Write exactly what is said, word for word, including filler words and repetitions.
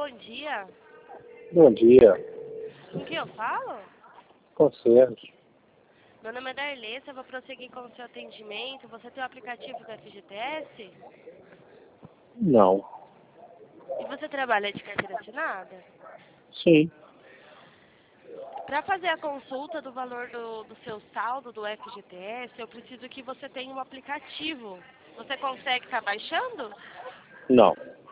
bom dia. Bom dia. Com quem eu falo? Com Sérgio. Meu nome é Darlessa, eu vou prosseguir com o seu atendimento. Você tem o aplicativo do F G T S? Não. E você trabalha de carteira assinada? Sim. Para fazer a consulta do valor do, do seu saldo do F G T S, eu preciso que você tenha um aplicativo. Você consegue estar baixando? Não.